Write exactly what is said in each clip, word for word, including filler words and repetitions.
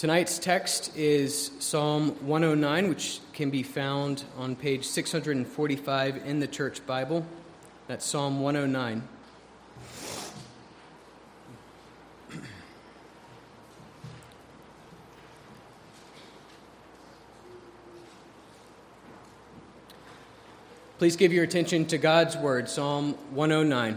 Tonight's text is Psalm one oh nine, which can be found on page six hundred forty-five in the Church Bible. That's Psalm one oh nine. Please give your attention to God's word, Psalm one oh nine.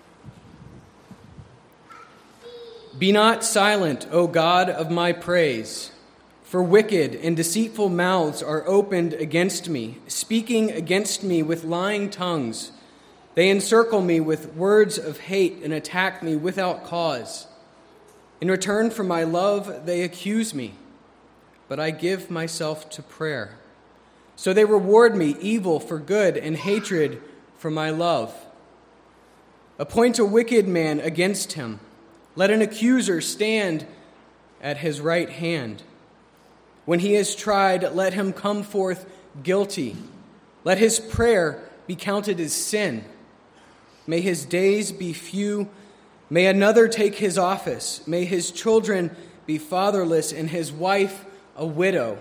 Be not silent, O God of my praise, for wicked and deceitful mouths are opened against me, speaking against me with lying tongues. They encircle me with words of hate and attack me without cause. In return for my love, they accuse me, but I give myself to prayer. So they reward me evil for good and hatred for my love. Appoint a wicked man against him. Let an accuser stand at his right hand. When he is tried, let him come forth guilty. Let his prayer be counted as sin. May his days be few. May another take his office. May his children be fatherless and his wife a widow.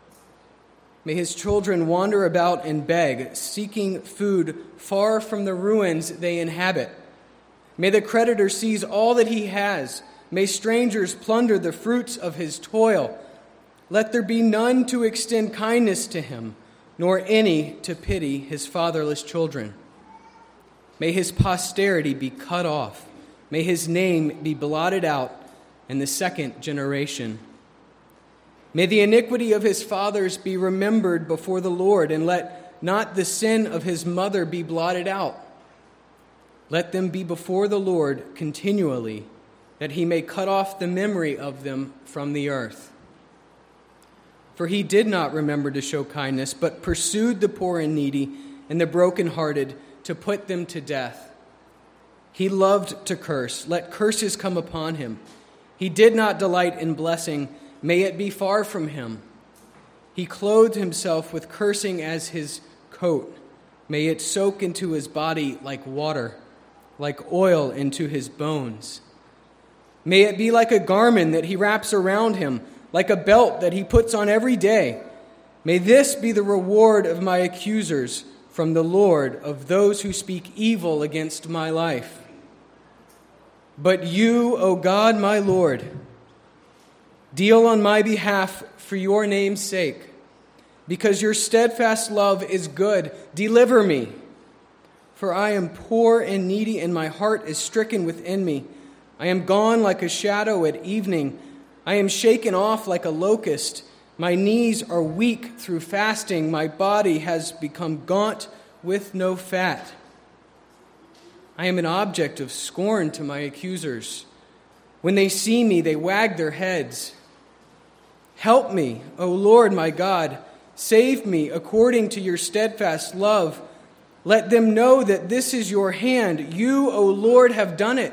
May his children wander about and beg, seeking food far from the ruins they inhabit. May the creditor seize all that he has. May strangers plunder the fruits of his toil. Let there be none to extend kindness to him, nor any to pity his fatherless children. May his posterity be cut off. May his name be blotted out in the second generation. May the iniquity of his fathers be remembered before the Lord, and let not the sin of his mother be blotted out. Let them be before the Lord continually, that he may cut off the memory of them from the earth. For he did not remember to show kindness, but pursued the poor and needy and the brokenhearted to put them to death. He loved to curse. Let curses come upon him. He did not delight in blessing. May it be far from him. He clothed himself with cursing as his coat. May it soak into his body like water, like oil into his bones. May it be like a garment that he wraps around him, like a belt that he puts on every day. May this be the reward of my accusers from the Lord, of those who speak evil against my life. But you, O God, my Lord, deal on my behalf for your name's sake. Because your steadfast love is good, deliver me. For I am poor and needy, and my heart is stricken within me. I am gone like a shadow at evening. I am shaken off like a locust. My knees are weak through fasting. My body has become gaunt with no fat. I am an object of scorn to my accusers. When they see me, they wag their heads. Help me, O Lord my God. Save me according to your steadfast love. Let them know that this is your hand. You, O Lord, have done it.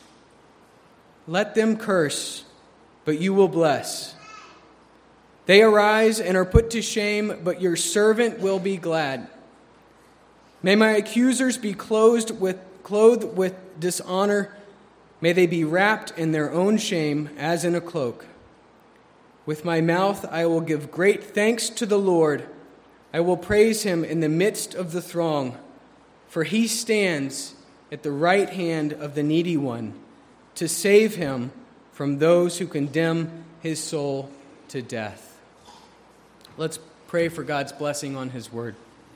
Let them curse, but you will bless. They arise and are put to shame, but your servant will be glad. May my accusers be clothed with, clothed with dishonor. May they be wrapped in their own shame as in a cloak. With my mouth I will give great thanks to the Lord. I will praise him in the midst of the throng, for he stands at the right hand of the needy one to save him from those who condemn his soul to death. Let's pray for God's blessing on his word.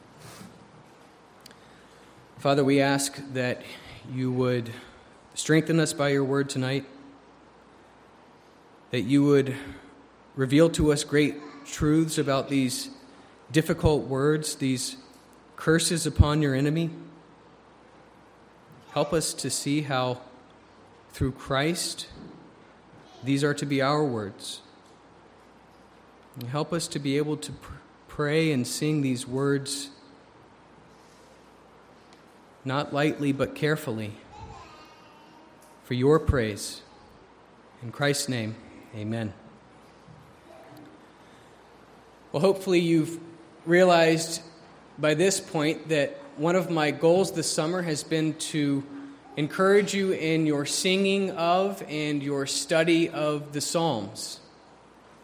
Father, we ask that you would strengthen us by your word tonight, that you would reveal to us great truths about these difficult words, these curses upon your enemy. Help us to see how, through Christ, these are to be our words. And help us to be able to pr- pray and sing these words, not lightly but carefully, for your praise. In Christ's name, amen. Well, hopefully you've realized by this point that one of my goals this summer has been to encourage you in your singing of and your study of the Psalms.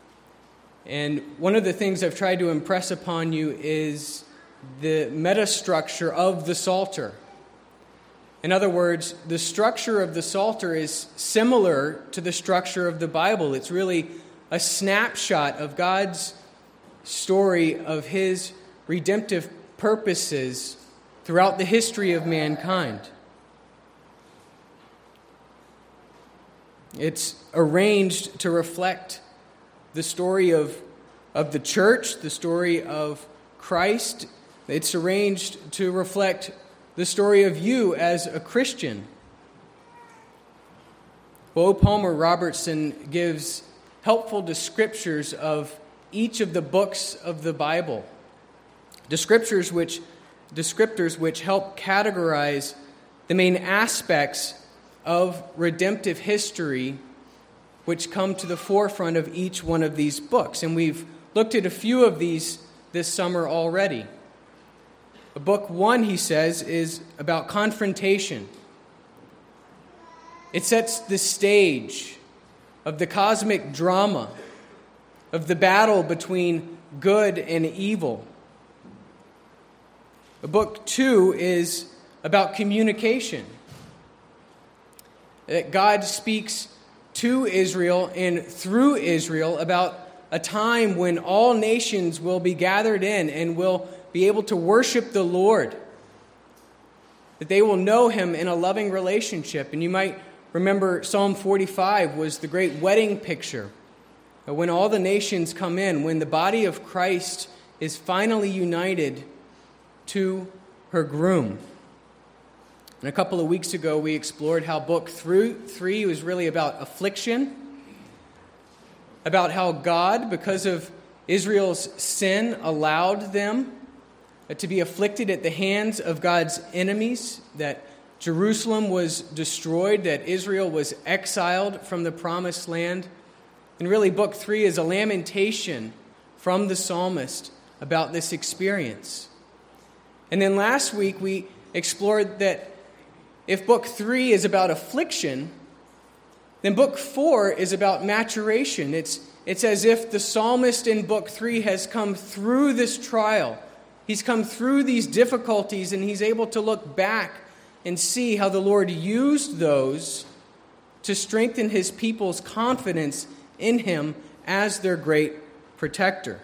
And one of the things I've tried to impress upon you is the metastructure of the Psalter. In other words, the structure of the Psalter is similar to the structure of the Bible. It's really a snapshot of God's story of his redemptive purposes throughout the history of mankind. It's arranged to reflect the story of, of the church, the story of Christ. It's arranged to reflect the story of you as a Christian. Bo Palmer Robertson gives helpful descriptors of each of the books of the Bible. Descriptors which, descriptors which help categorize the main aspects of redemptive history which come to the forefront of each one of these books. And we've looked at a few of these this summer already. Book one, he says, is about confrontation. It sets the stage of the cosmic drama, of the battle between good and evil. Book two is about communication. That God speaks to Israel and through Israel about a time when all nations will be gathered in and will be able to worship the Lord, that they will know him in a loving relationship. And you might remember Psalm forty-five was the great wedding picture. When all the nations come in, when the body of Christ is finally united to her groom. And a couple of weeks ago, we explored how book three was really about affliction, about how God, because of Israel's sin, allowed them to be afflicted at the hands of God's enemies, that Jerusalem was destroyed, that Israel was exiled from the promised land. And really, book three is a lamentation from the psalmist about this experience. And then last week, we explored that if book three is about affliction, then book four is about maturation. It's, it's as if the psalmist in book three has come through this trial. He's come through these difficulties, and he's able to look back and see how the Lord used those to strengthen his people's confidence in him as their great protector.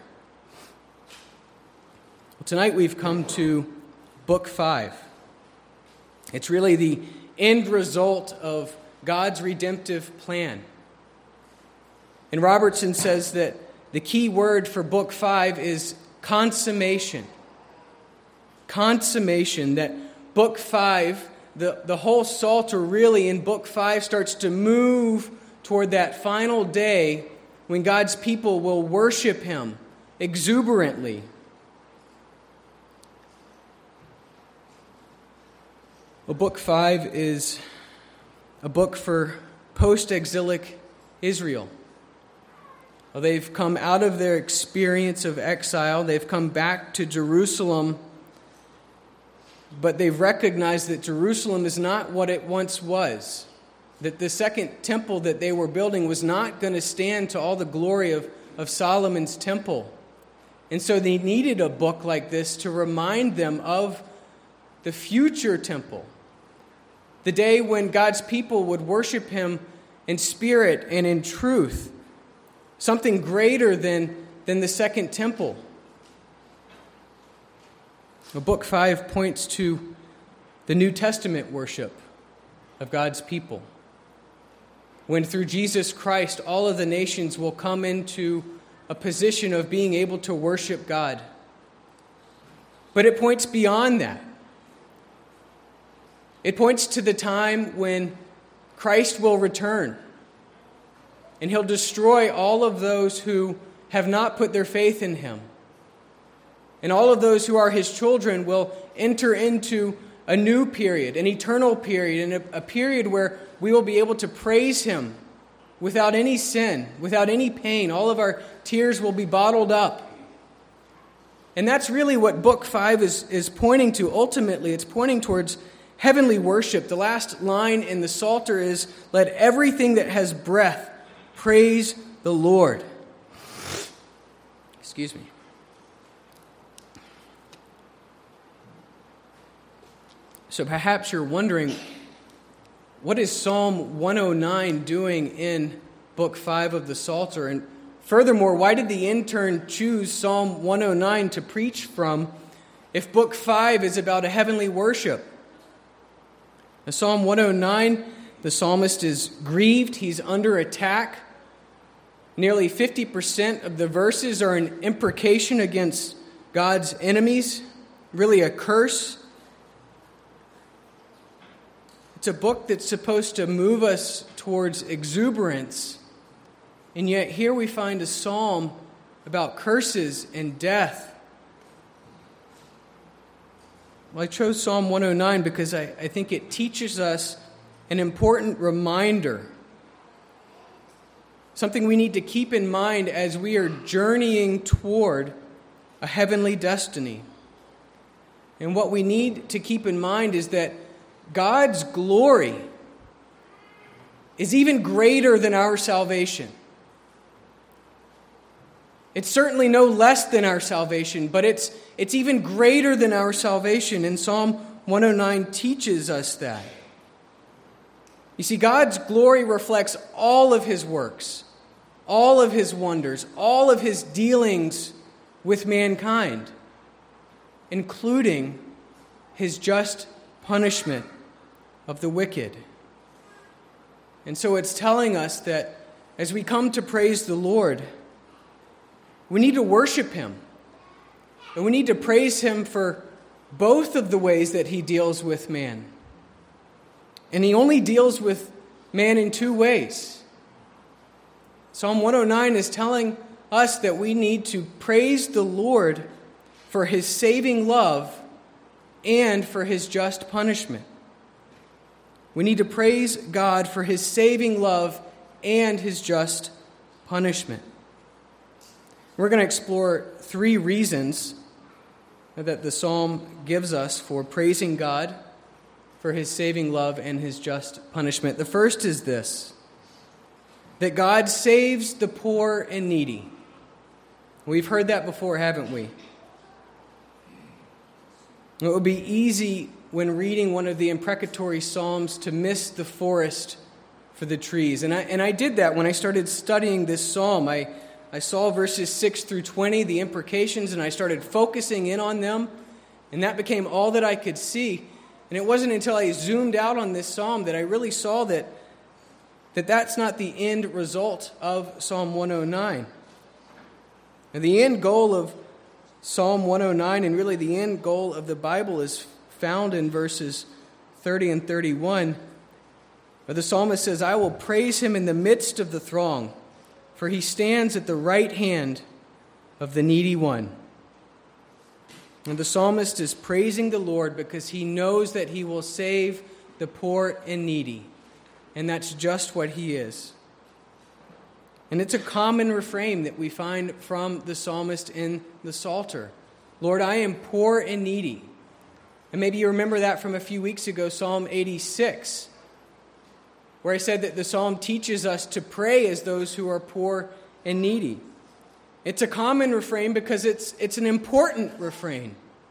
Well, tonight we've come to book five. It's really the end result of God's redemptive plan. And Robertson says that the key word for book five is consummation. Consummation, that book five, the, the whole Psalter really in book five starts to move toward that final day when God's people will worship him exuberantly. Well, book five is a book for post-exilic Israel. Well, they've come out of their experience of exile. They've come back to Jerusalem, but they've recognized that Jerusalem is not what it once was. That the second temple that they were building was not going to stand to all the glory of, of Solomon's temple. And so they needed a book like this to remind them of the future temple. The day when God's people would worship him in spirit and in truth. Something greater than, than the second temple. Well, book five points to the New Testament worship of God's people. When through Jesus Christ, all of the nations will come into a position of being able to worship God. But it points beyond that. It points to the time when Christ will return. And he'll destroy all of those who have not put their faith in him. And all of those who are his children will enter into a new period, an eternal period, and a, a period where we will be able to praise him without any sin, without any pain. All of our tears will be bottled up. And that's really what book five is, is pointing to. Ultimately, it's pointing towards heavenly worship. The last line in the Psalter is, "Let everything that has breath praise the Lord." Excuse me. So perhaps you're wondering, what is Psalm one oh nine doing in Book five of the Psalter? And furthermore, why did the intern choose Psalm one oh nine to preach from if Book five is about a heavenly worship? Now, Psalm one oh nine, the psalmist is grieved. He's under attack. Nearly fifty percent of the verses are an imprecation against God's enemies, really a curse. It's a book that's supposed to move us towards exuberance. And yet here we find a psalm about curses and death. Well, I chose Psalm one oh nine because I, I think it teaches us an important reminder. Something we need to keep in mind as we are journeying toward a heavenly destiny. And what we need to keep in mind is that God's glory is even greater than our salvation. It's certainly no less than our salvation, but it's it's even greater than our salvation. And Psalm one oh nine teaches us that. You see, God's glory reflects all of his works, all of his wonders, all of his dealings with mankind, including his just punishment of the wicked. And so it's telling us that as we come to praise the Lord, we need to worship him. And we need to praise him for both of the ways that he deals with man. And he only deals with man in two ways. Psalm one oh nine is telling us that we need to praise the Lord for his saving love and for his just punishment. We need to praise God for his saving love and his just punishment. We're going to explore three reasons that the psalm gives us for praising God for his saving love and his just punishment. The first is this, that God saves the poor and needy. We've heard that before, haven't we? It would be easy when reading one of the imprecatory psalms to miss the forest for the trees. And I and I did that when I started studying this psalm. I, I saw verses six through twenty, the imprecations, and I started focusing in on them. And that became all that I could see. And it wasn't until I zoomed out on this psalm that I really saw that, that that's not the end result of Psalm one oh nine. And the end goal of Psalm one oh nine, and really the end goal of the Bible, is found in verses thirty and thirty-one, where the psalmist says, "I will praise him in the midst of the throng, for he stands at the right hand of the needy one." And the psalmist is praising the Lord because he knows that he will save the poor and needy. And that's just what he is. And it's a common refrain that we find from the psalmist in the Psalter. Lord, I am poor and needy. And maybe you remember that from a few weeks ago, Psalm eighty-six, where I said that the psalm teaches us to pray as those who are poor and needy. It's a common refrain because it's, it's an important refrain.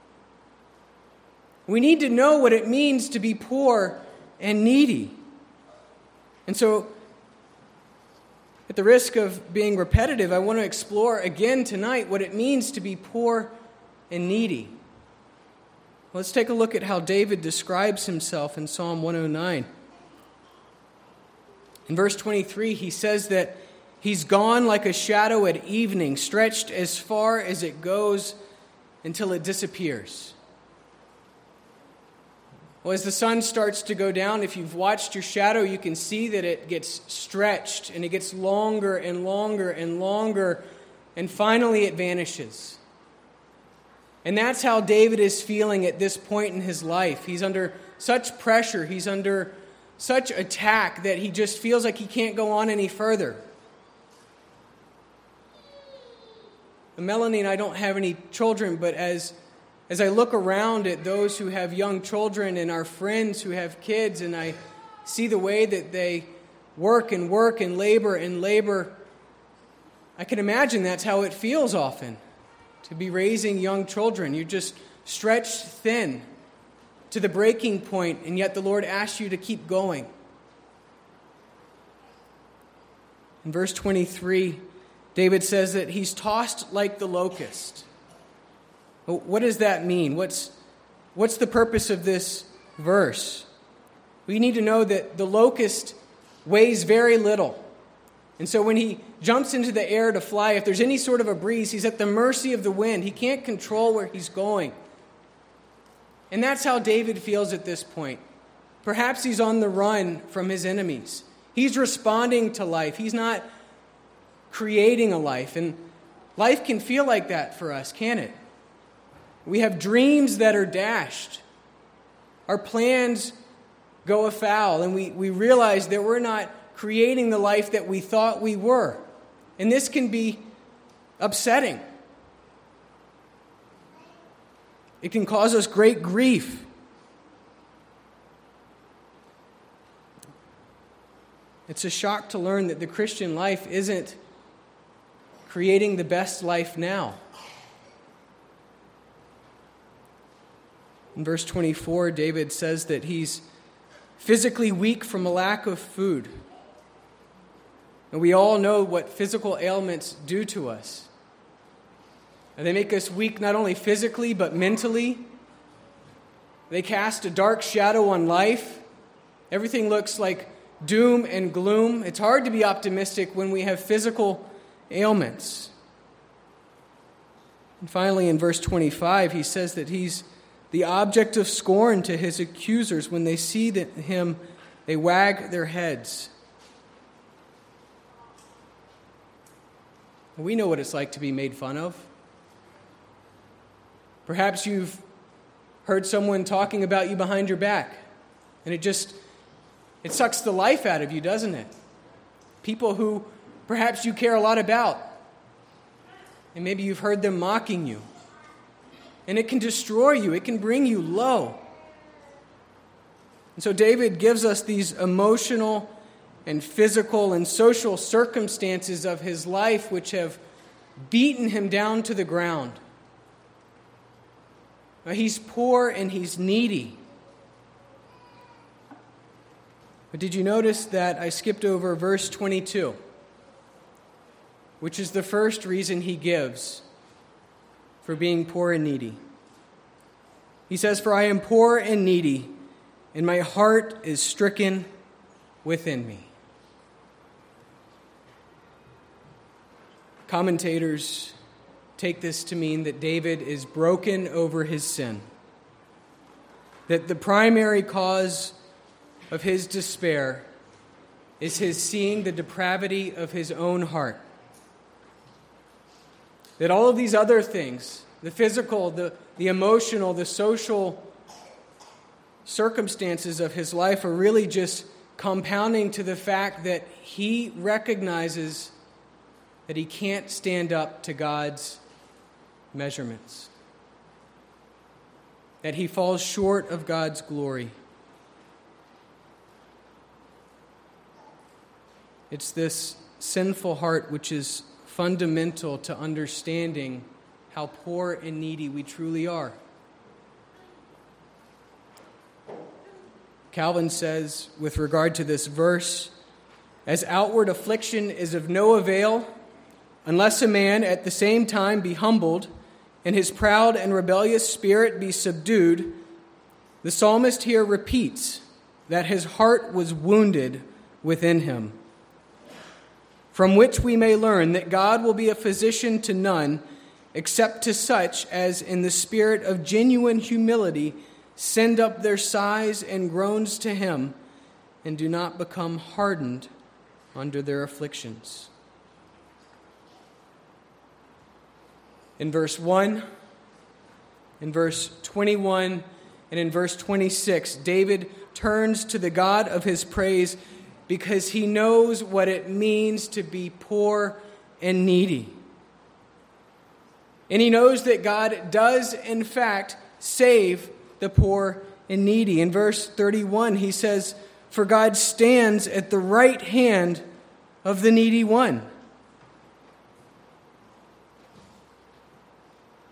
We need to know what it means to be poor and needy. And so, at the risk of being repetitive, I want to explore again tonight what it means to be poor and needy. Let's take a look at how David describes himself in Psalm one oh nine. In verse twenty-three, he says that he's gone like a shadow at evening, stretched as far as it goes until it disappears. Well, as the sun starts to go down, if you've watched your shadow, you can see that it gets stretched and it gets longer and longer and longer, and finally it vanishes. And that's how David is feeling at this point in his life. He's under such pressure, he's under such attack that he just feels like he can't go on any further. Melanie and I don't have any children, but as As I look around at those who have young children and our friends who have kids, and I see the way that they work and work and labor and labor, I can imagine that's how it feels often. to be raising young children. You're just stretched thin to the breaking point, and yet the Lord asks you to keep going. In verse twenty-three, David says that he's tossed like the locust. What does that mean? What's, what's the purpose of this verse? We need to know that the locust weighs very little. And so when he jumps into the air to fly, if there's any sort of a breeze, he's at the mercy of the wind. He can't control where he's going. And that's how David feels at this point. Perhaps he's on the run from his enemies. He's responding to life. He's not creating a life. And life can feel like that for us, can't it? We have dreams that are dashed. Our plans go afoul, and we, we realize that we're not creating the life that we thought we were. And this can be upsetting. It can cause us great grief. It's a shock to learn that the Christian life isn't creating the best life now. In verse twenty-four, David says that he's physically weak from a lack of food. And we all know what physical ailments do to us. And they make us weak not only physically, but mentally. They cast a dark shadow on life. Everything looks like doom and gloom. It's hard to be optimistic when we have physical ailments. And finally, in verse twenty-five, he says that he's the object of scorn to his accusers. When they see that him, they wag their heads. We know what it's like to be made fun of. Perhaps you've heard someone talking about you behind your back, and it just, it sucks the life out of you, doesn't it? People who perhaps you care a lot about, and maybe you've heard them mocking you. And it can destroy you. It can bring you low. And so David gives us these emotional and physical and social circumstances of his life which have beaten him down to the ground. Now, he's poor and he's needy. But did you notice that I skipped over verse twenty-two, which is the first reason he gives for being poor and needy? He says, "For I am poor and needy, and my heart is stricken within me." Commentators take this to mean that David is broken over his sin, that the primary cause of his despair is his seeing the depravity of his own heart. That all of these other things, the physical, the, the emotional, the social circumstances of his life are really just compounding to the fact that he recognizes that he can't stand up to God's measurements, that he falls short of God's glory. It's this sinful heart which is fundamental to understanding how poor and needy we truly are. Calvin says, with regard to this verse, "As outward affliction is of no avail, unless a man at the same time be humbled, and his proud and rebellious spirit be subdued, the psalmist here repeats that his heart was wounded within him. From which we may learn that God will be a physician to none, except to such as in the spirit of genuine humility send up their sighs and groans to him, and do not become hardened under their afflictions." In verse one, in verse twenty-one, and in verse twenty-six, David turns to the God of his praise because he knows what it means to be poor and needy. And he knows that God does, in fact, save the poor and needy. In verse thirty-one, he says, "For God stands at the right hand of the needy one."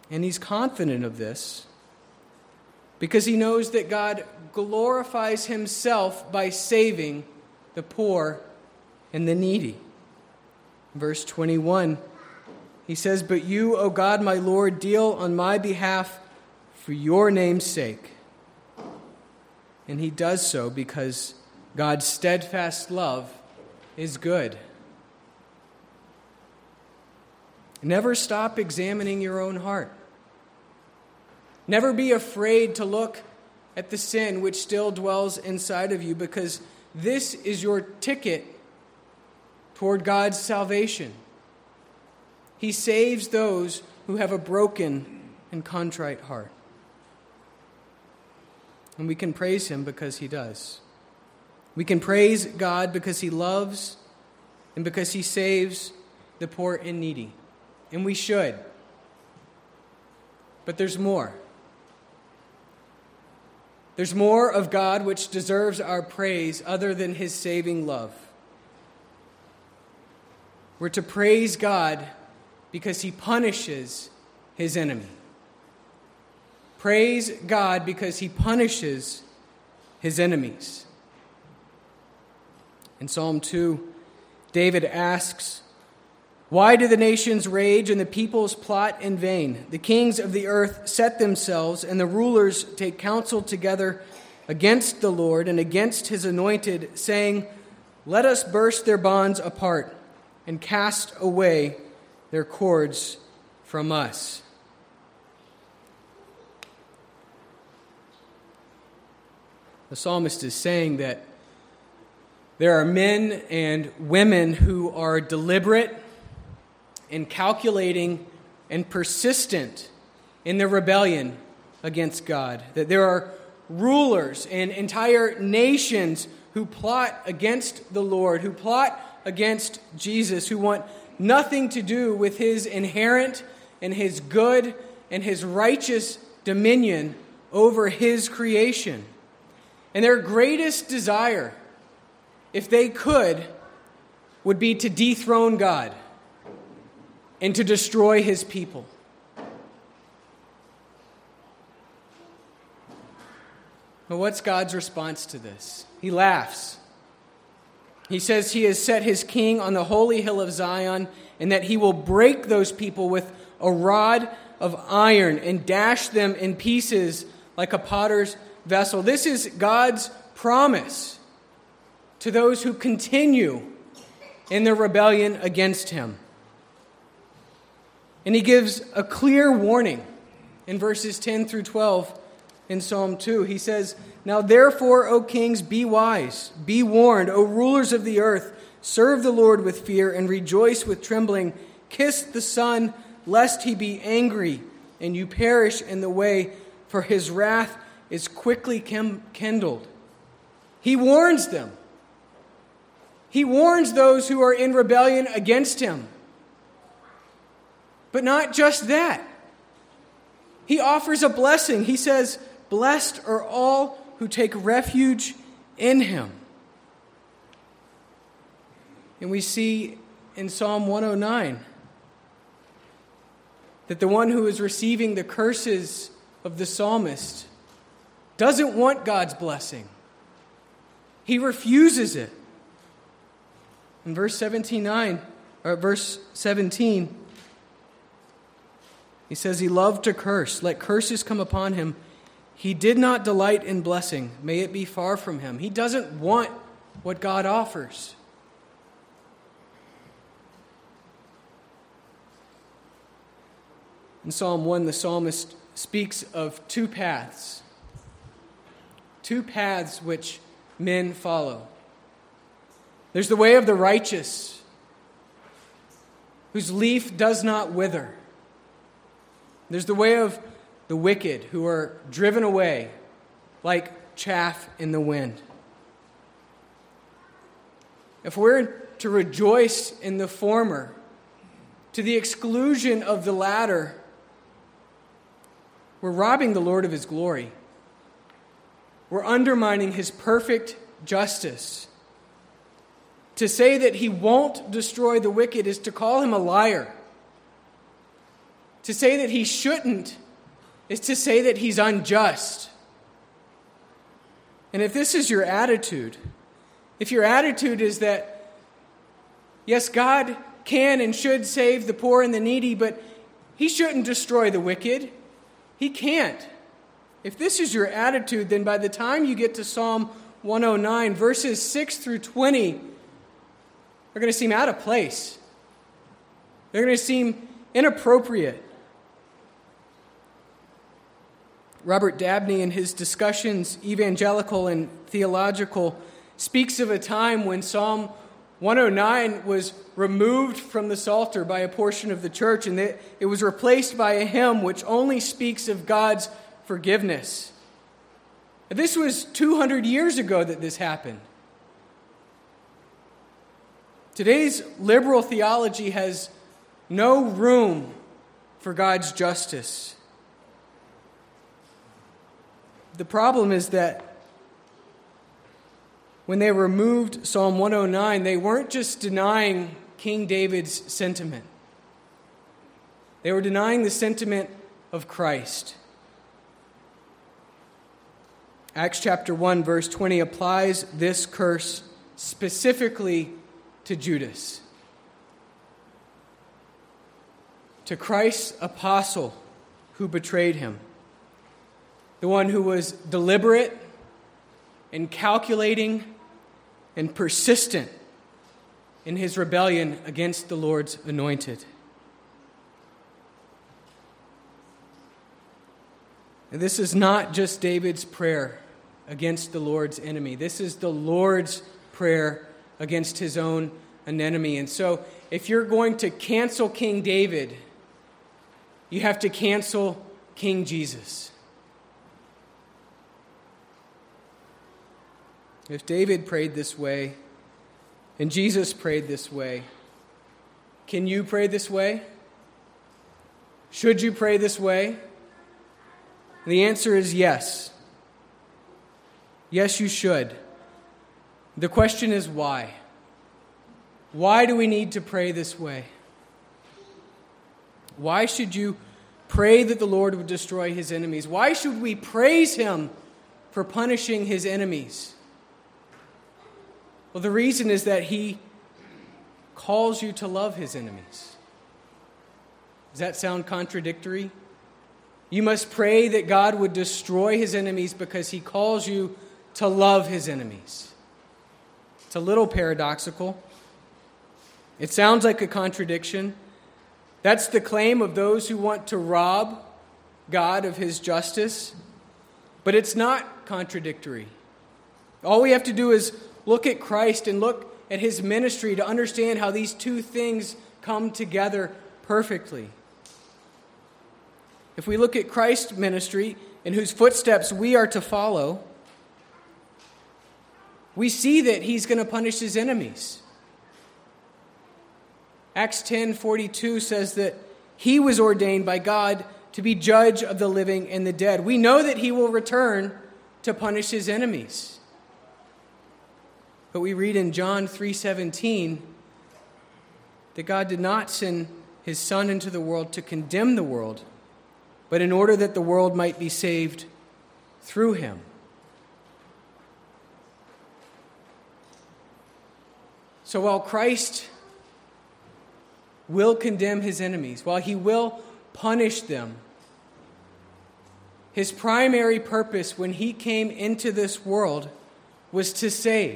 And he's confident of this because he knows that God glorifies himself by saving the poor and the needy. Verse twenty-one, he says, "But you, O God, my Lord, deal on my behalf for your name's sake." And he does so because God's steadfast love is good. Never stop examining your own heart. Never be afraid to look at the sin which still dwells inside of you, because this is your ticket toward God's salvation. He saves those who have a broken and contrite heart. And we can praise him because he does. We can praise God because he loves and because he saves the poor and needy. And we should. But there's more. There's more of God which deserves our praise other than his saving love. We're to praise God because he punishes his enemy. Praise God because he punishes his enemies. In Psalm two, David asks, "Why do the nations rage and the peoples plot in vain? The kings of the earth set themselves, and the rulers take counsel together against the Lord and against his anointed, saying, 'Let us burst their bonds apart and cast away their cords from us.'" The psalmist is saying that there are men and women who are deliberate and calculating and persistent in their rebellion against God. That there are rulers and entire nations who plot against the Lord, who plot against Jesus, who want nothing to do with his inherent and his good and his righteous dominion over his creation. And their greatest desire, if they could, would be to dethrone God and to destroy his people. But what's God's response to this? He laughs. He says he has set his king on the holy hill of Zion, and that he will break those people with a rod of iron and dash them in pieces like a potter's vessel. This is God's promise to those who continue in their rebellion against him. And he gives a clear warning in verses ten through twelve in Psalm two. He says, "Now therefore, O kings, be wise, be warned, O rulers of the earth, serve the Lord with fear and rejoice with trembling. Kiss the Son, lest he be angry and you perish in the way, for his wrath is quickly kindled." He warns them. He warns those who are in rebellion against him. But not just that. He offers a blessing. He says, "Blessed are all who take refuge in him." And we see in Psalm one oh nine that the one who is receiving the curses of the psalmist doesn't want God's blessing. He refuses it. In verse seventeen, or verse seventeen, he says he loved to curse. Let curses come upon him. He did not delight in blessing. May it be far from him. He doesn't want what God offers. In Psalm one, the psalmist speaks of two paths. Two paths which men follow. There's the way of the righteous, whose leaf does not wither. There's the way of the wicked, who are driven away like chaff in the wind. If we're to rejoice in the former to the exclusion of the latter, we're robbing the Lord of his glory. We're undermining his perfect justice. To say that he won't destroy the wicked is to call him a liar. To say that he shouldn't is to say that he's unjust. And if this is your attitude, if your attitude is that, yes, God can and should save the poor and the needy, but he shouldn't destroy the wicked. He can't. If this is your attitude, then by the time you get to Psalm one oh nine, verses six through twenty are going to seem out of place. They're going to seem inappropriate. Robert Dabney, in his Discussions, Evangelical and Theological, speaks of a time when Psalm one oh nine was removed from the Psalter by a portion of the church, and that it was replaced by a hymn which only speaks of God's forgiveness. This was two hundred years ago that this happened. Today's liberal theology has no room for God's justice. The problem is that when they removed Psalm one oh nine, they weren't just denying King David's sentiment. They were denying the sentiment of Christ. Acts chapter one, verse twenty applies this curse specifically to Judas, to Christ's apostle who betrayed him, the one who was deliberate and calculating and persistent in his rebellion against the Lord's anointed. And this is not just David's prayer against the Lord's enemy. This is the Lord's prayer against his own enemy. And so, if you're going to cancel King David, you have to cancel King Jesus. If David prayed this way, and Jesus prayed this way, can you pray this way? Should you pray this way? The answer is yes. Yes, you should. The question is why? Why do we need to pray this way? Why should you pray that the Lord would destroy his enemies? Why should we praise him for punishing his enemies? Well, the reason is that he calls you to love his enemies. Does that sound contradictory? You must pray that God would destroy his enemies because he calls you to love his enemies. It's a little paradoxical. It sounds like a contradiction. That's the claim of those who want to rob God of his justice. But it's not contradictory. All we have to do is look at Christ and look at his ministry to understand how these two things come together perfectly. If we look at Christ's ministry, in whose footsteps we are to follow, we see that he's going to punish his enemies. Acts ten forty-two says that he was ordained by God to be judge of the living and the dead. We know that he will return to punish his enemies. But we read in John three seventeen that God did not send his Son into the world to condemn the world, but in order that the world might be saved through him. So while Christ will condemn his enemies, while he will punish them, his primary purpose when he came into this world was to save.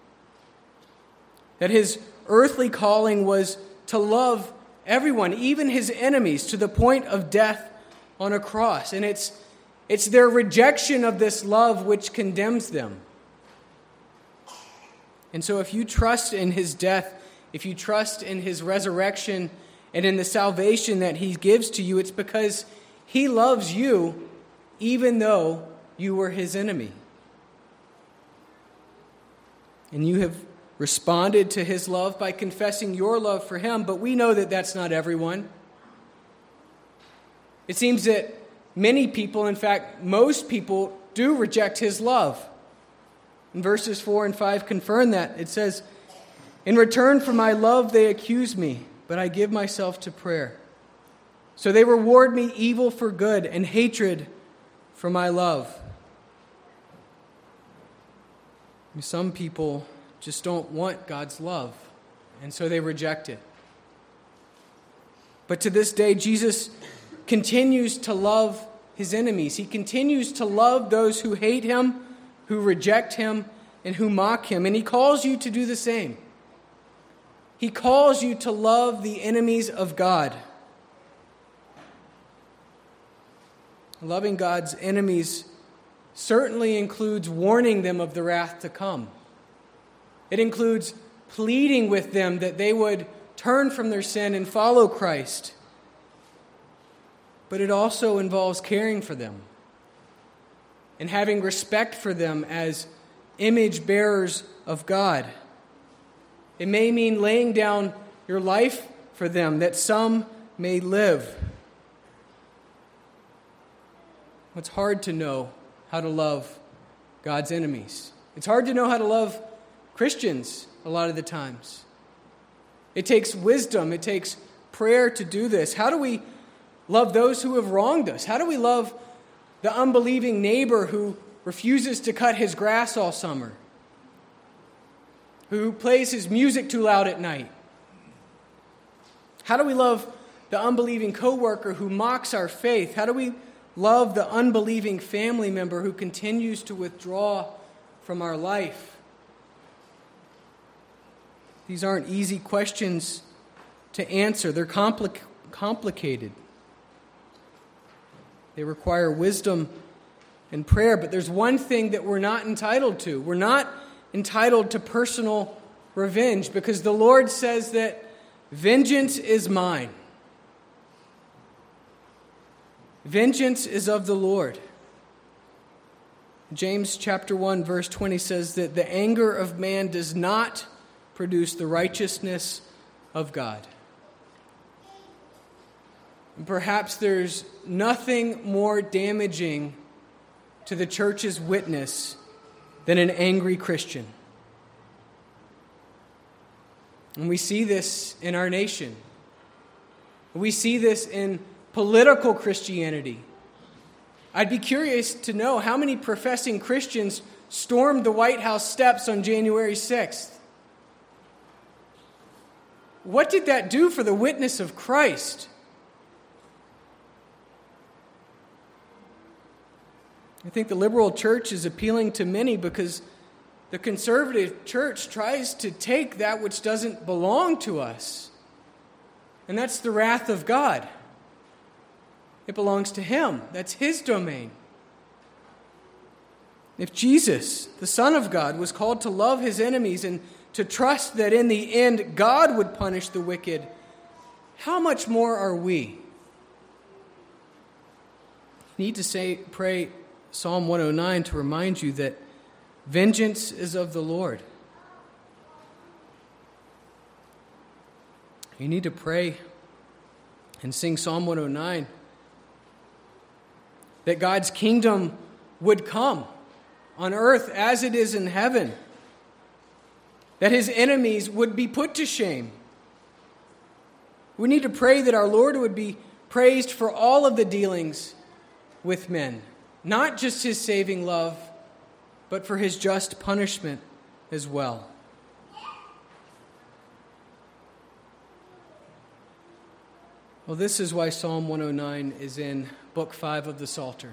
That his earthly calling was to love everyone, even his enemies, to the point of death on a cross. And it's, it's their rejection of this love which condemns them. And so if you trust in his death, if you trust in his resurrection and in the salvation that he gives to you, it's because he loves you even though you were his enemy. And you have responded to his love by confessing your love for him, but we know that that's not everyone. It seems that many people, in fact, most people, do reject his love. And verses four and five confirm that. It says, "In return for my love they accuse me, but I give myself to prayer. So they reward me evil for good and hatred for my love. Some people just don't want God's love, and so they reject it. But to this day, Jesus continues to love his enemies. He continues to love those who hate him, who reject him, and who mock him. And he calls you to do the same. He calls you to love the enemies of God. Loving God's enemies certainly includes warning them of the wrath to come. It includes pleading with them that they would turn from their sin and follow Christ. But it also involves caring for them and having respect for them as image bearers of God. It may mean laying down your life for them that some may live. It's hard to know how to love God's enemies. It's hard to know how to love Christians a lot of the times. It takes wisdom. It takes prayer to do this. How do we love those who have wronged us? How do we love the unbelieving neighbor who refuses to cut his grass all summer? Who plays his music too loud at night? How do we love the unbelieving coworker who mocks our faith? How do we love the unbelieving family member who continues to withdraw from our life? These aren't easy questions to answer. They're compli- complicated. They require wisdom and prayer. But there's one thing that we're not entitled to. We're not entitled to personal revenge because the Lord says that vengeance is mine. Vengeance is of the Lord. James chapter one verse twenty says that the anger of man does not produce the righteousness of God. And perhaps there's nothing more damaging to the church's witness than an angry Christian. And we see this in our nation. We see this in political Christianity. I'd be curious to know how many professing Christians stormed the White House steps on January sixth. What did that do for the witness of Christ? I think the liberal church is appealing to many because the conservative church tries to take that which doesn't belong to us. And that's the wrath of God. It belongs to him. That's his domain. If Jesus, the Son of God, was called to love his enemies and to trust that in the end God would punish the wicked, how much more are we? You need to say, pray Psalm one oh nine to remind you that vengeance is of the Lord. You need to pray and sing Psalm one oh nine that God's kingdom would come on earth as it is in heaven. That his enemies would be put to shame. We need to pray that our Lord would be praised for all of the dealings with men. Not just his saving love, but for his just punishment as well. Well, this is why Psalm one oh nine is in Book five of the Psalter.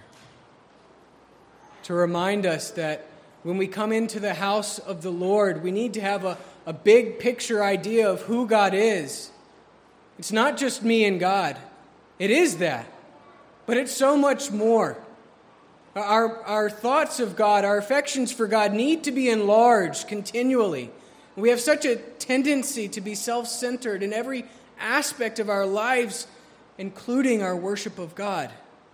To remind us that when we come into the house of the Lord, we need to have a, a big picture idea of who God is. It's not just me and God. It is that. But it's so much more. Our, our thoughts of God, our affections for God need to be enlarged continually. We have such a tendency to be self-centered in every aspect of our lives, including our worship of God.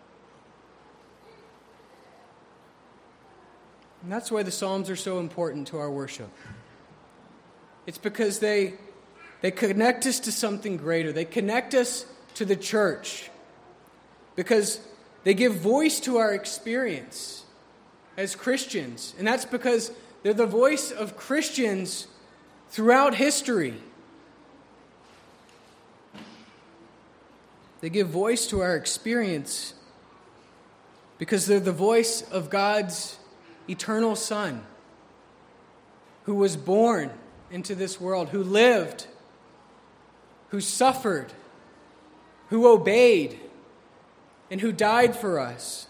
And that's why the Psalms are so important to our worship. It's because they, they connect us to something greater. They connect us to the church. Because they give voice to our experience as Christians. And that's because they're the voice of Christians throughout history. They give voice to our experience because they're the voice of God's eternal Son, who was born into this world, who lived, who suffered, who obeyed, and who died for us.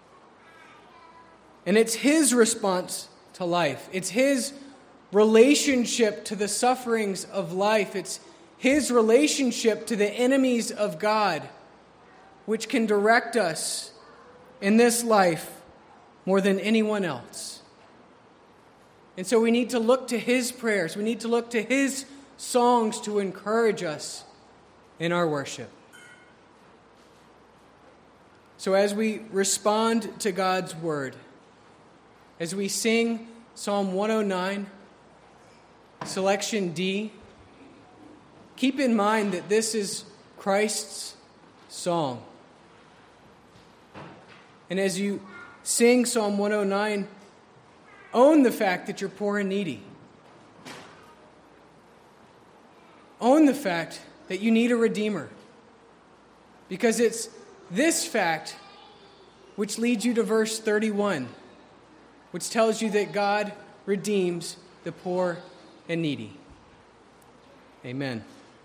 And it's his response to life. It's his relationship to the sufferings of life. It's his relationship to the enemies of God, which can direct us in this life more than anyone else. And so we need to look to his prayers. We need to look to his songs to encourage us in our worship. So as we respond to God's word, as we sing Psalm one oh nine, selection D, keep in mind that this is Christ's song. And as you sing Psalm one oh nine, own the fact that you're poor and needy. Own the fact that you need a Redeemer. Because it's this fact which leads you to verse thirty-one, which tells you that God redeems the poor and needy. Amen.